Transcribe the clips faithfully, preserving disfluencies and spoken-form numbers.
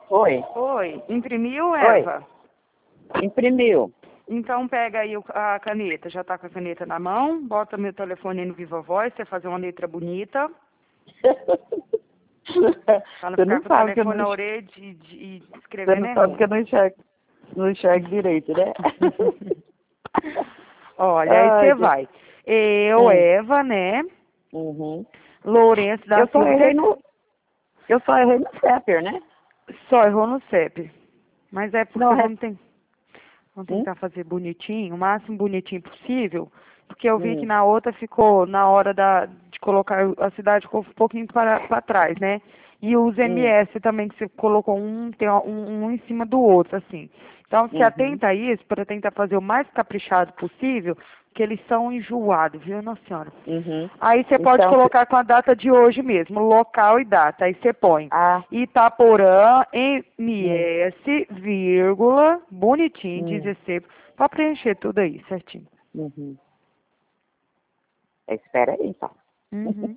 Oi. Oi, imprimiu, Oi. Eva? Imprimiu. Então pega aí o- a caneta, já tá com a caneta na mão, bota meu telefone aí no Viva Voz, você fazer uma letra bonita. Fala Você ficar não com o sabe que eu telefone não, na enx- orelha de, de, e você escrevendo não é sabe ruim. que eu não enxergo, não enxergo direito, né? Olha, aí Ai, você Deus. vai. Eu, Hum. Eva, né? Uhum. Lourenço da Eu só Silva. errei Você no. Eu só errei no Sepper, né? só errou no C E P. Mas é Não, porque é. vamos, ten- vamos Hum? tentar fazer bonitinho, o máximo bonitinho possível. Porque eu vi que Hum. na outra ficou, na hora da, de colocar, a cidade ficou um pouquinho para, para trás, né? E os Hum. M S também, que você colocou um, tem um, um em cima do outro, assim. Então, se Uhum. atenta a isso, para tentar fazer o mais caprichado possível, que eles são enjoados, viu, Nossa Senhora? Uhum. Aí você pode Então, se- colocar com a data de hoje mesmo, local e data. Aí você põe ah, Itaporã, hum, M S, vírgula, bonitinho, hum, dezesseis, para preencher tudo aí, certinho. uhum. Espera aí, então. Uhum.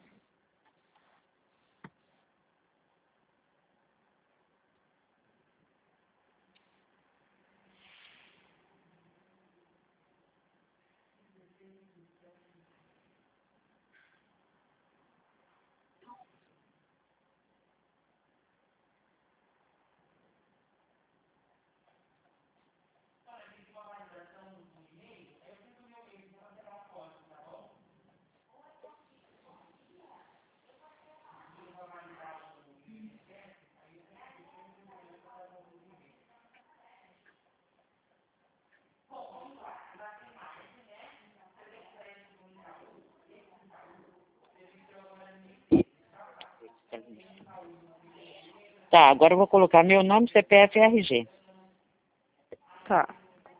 Tá, agora eu vou colocar meu nome, C P F e R G. Tá.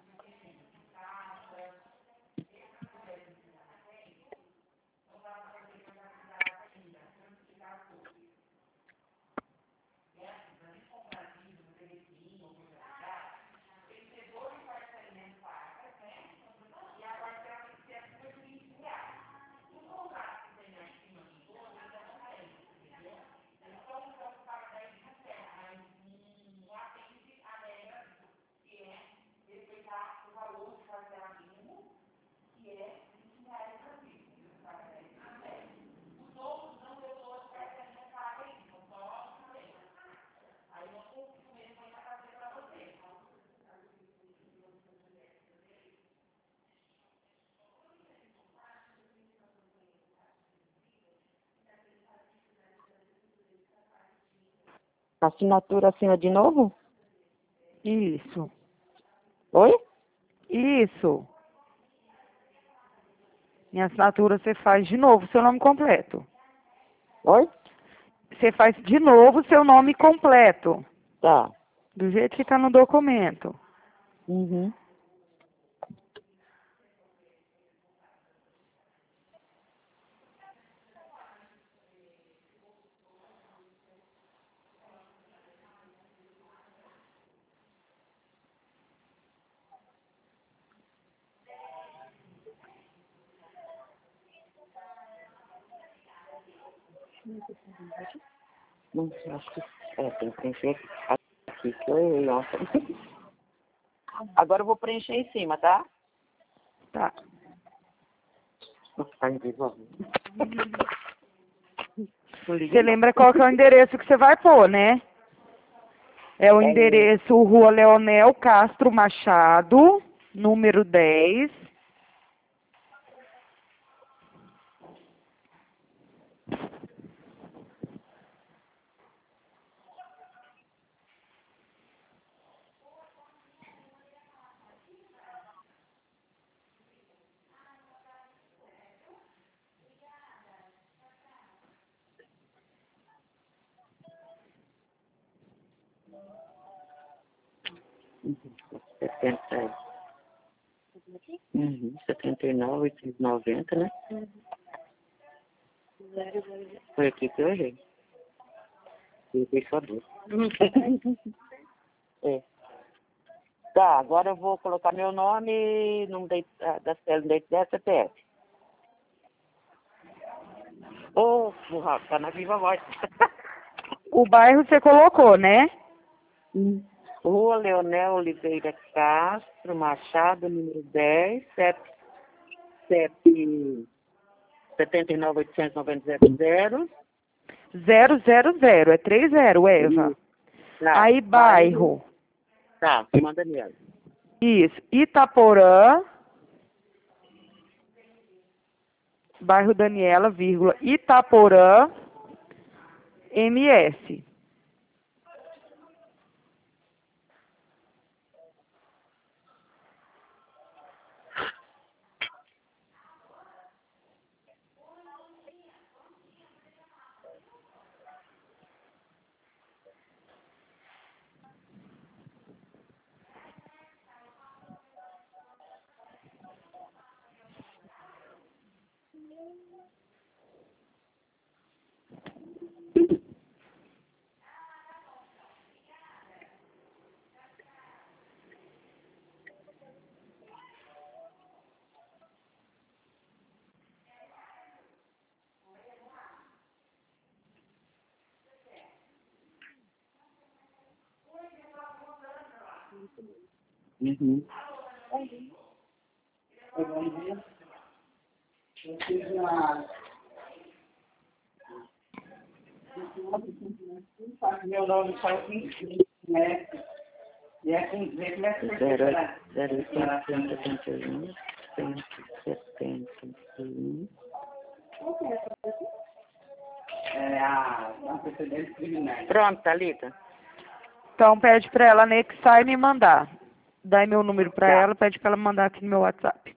Assinatura assina de novo? Isso. Oi? Isso. Minha assinatura você faz de novo seu nome completo. Oi? Você faz de novo seu nome completo. Tá. Do jeito que está no documento. Uhum. Não, acho que. É, tem que preencher aqui que eu errei ontem. Agora eu vou preencher em cima, tá? Tá. Tá invisível. Você lembra qual que é o endereço que você vai pôr, né? É o É, endereço Rua Leonel Castro Machado, número dez. setenta. Uhum, setenta e nove, oitocentos e noventa, né? Foi aqui que eu errei. Eu errei só duas. É. Tá, agora eu vou colocar meu nome, número da, ah, da célula da identidade, C P F. Ô, burra, tá na viva voz. O bairro você colocou, né? Rua Leonel Oliveira Castro Machado, número dez, C E P, C E P setenta e nove, oitocentos e noventa, zero. Zero, zero, zero. É três zero, Eva. Tá, Aí, bairro. Tá, irmã Daniela. Isso. Itaporã. Bairro Daniela, vírgula, Itaporã, M S. Uhum. Meu nome só é né? E é com zero, zero, setenta e um, cento e setenta e um. É a antecedentes criminais. Pronto, Thalita. Então, pede para ela anexar e me mandar. Dá meu número para Tá. ela, pede para ela mandar aqui no meu WhatsApp.